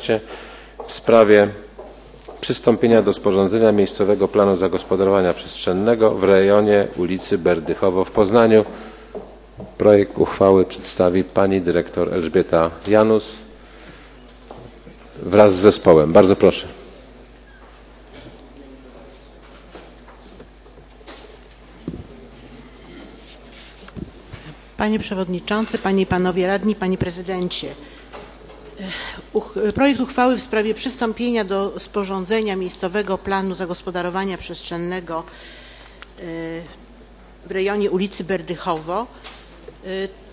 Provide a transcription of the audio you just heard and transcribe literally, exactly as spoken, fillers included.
osiemnaście w sprawie przystąpienia do sporządzenia miejscowego planu zagospodarowania przestrzennego w rejonie ulicy Berdychowo w Poznaniu. Projekt uchwały przedstawi pani dyrektor Elżbieta Janus wraz z zespołem. Bardzo proszę. Panie Przewodniczący, Panie i Panowie Radni, Panie Prezydencie. Projekt uchwały w sprawie przystąpienia do sporządzenia miejscowego planu zagospodarowania przestrzennego w rejonie ulicy Berdychowo